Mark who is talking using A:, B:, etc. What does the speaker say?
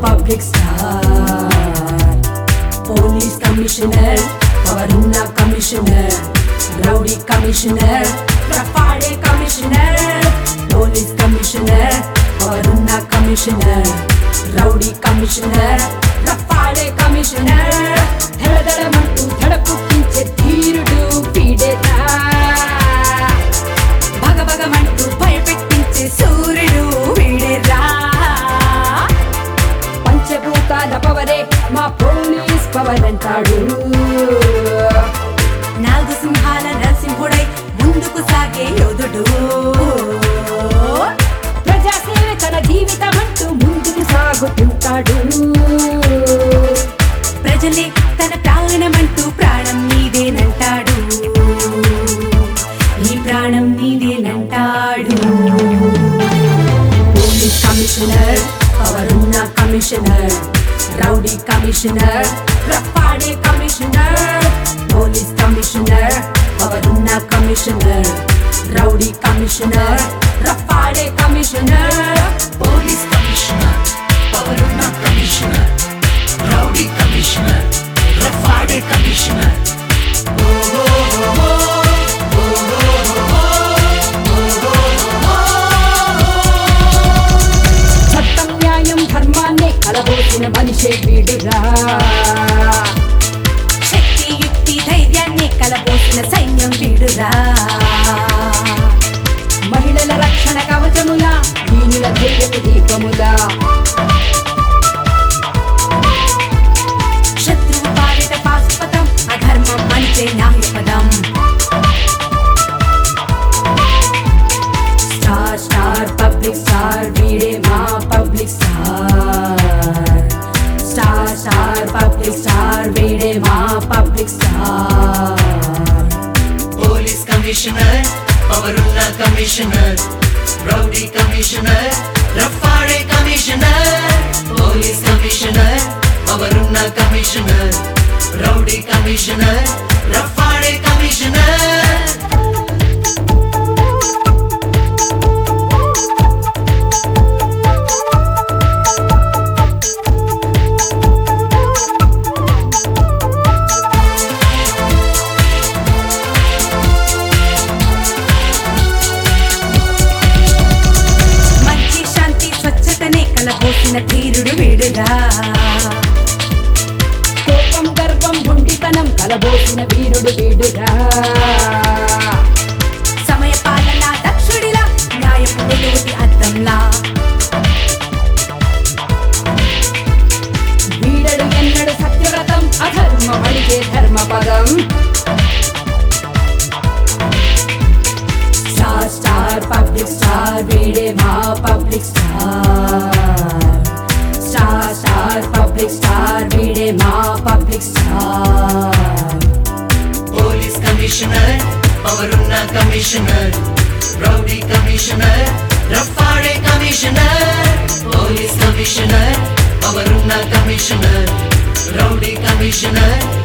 A: Public star, police commissioner, పవరున్న commissioner, rowdy commissioner, రఫాడే commissioner. Police commissioner, పవరున్న commissioner, rowdy commissioner, రఫాడే commissioner. ధడధడమంటూ ధడ పుట్టించే ధీరుడు వీడేరా, భగభగమంటూ భయపెట్టించే సూర్యుడు వీడేరా. పంచభూతాల పవరే మా పోలీస్ పవర్ అంటాడు. నాలుగు సింహాల నరసింహుడై ముందుకు సాగే యోధుడు, ప్రజాసేవ తన జీవితం అంటూ ముందుకు సాగుతుంటాడు. ప్రజలే తన ప్రాణమంటూ ప్రాణం నీదేనంటాడు, ఈ ప్రాణం నీదేనంటాడు. పోలీస్ కమిషనర్, పవరున్న కమిషనర్, రౌడీ కమిషనర్, రఫాడే కమిషనర్. పోలీస్ కమిషనర్, పవరున్న కమిషనర్, రౌడీ కమిషనర్, రఫాడే కమిషనర్.
B: పోలీస్ కమిషనర్, పవరున్న కమిషనర్, రౌడీ కమిషనర్, రఫాడే కమిషనర్.
A: చట్టం న్యాయం ధర్మాన్ని కలబోసిన మనిషే వీడురా, శక్తి యుక్తి ధైర్యాన్ని కలబోసిన సైన్యం వీడురా. మహిళల రక్షణ కవచములా, దీనుల ధైర్యపు దీపములా, శత్రువు పాలిట పాశుపతం, అధర్మం అంటే న్యాయపదం. స్టార్ స్టార్ పబ్లిక్ స్టార్, వీడే మా public star. Star star public star, వీడే మా పబ్లిక్ స్టార్.
B: పోలీస్ కమిషనర్, పవరున్న కమిషనర్, రౌడీ కమిషనర్, రఫాడే కమిషనర్. పోలీస్ కమిషనర్, పవరున్న కమిషనర్, రౌడీ కమిషనర్, రఫాడే కమిషనర్.
A: మంచి శాంతి స్వచ్ఛతనే కలబోసిన ధీరుడు వీడురా, కోపం గర్వం గుండితనం కలబోసిన వీరుడు వీడురా. సమయ పాలన దక్షుడిలా, న్యాయపు నిలువుటి అద్దంలా, వీడడు ఎన్నడు సత్యవ్రతం, అధర్మం అడిగే ధర్మపదం. స్టార్ స్టార్ పబ్లిక్ స్టార్, వీడే మా public star. Star star public star, వీడే మా పబ్లిక్ స్టార్.
B: పోలీస్ కమిషనర్, పవరున్న కమిషనర్, రౌడీ కమిషనర్, రఫాడే కమిషనర్. పోలీస్ కమిషనర్, పవరున్న కమిషనర్, రౌడీ కమిషనర్,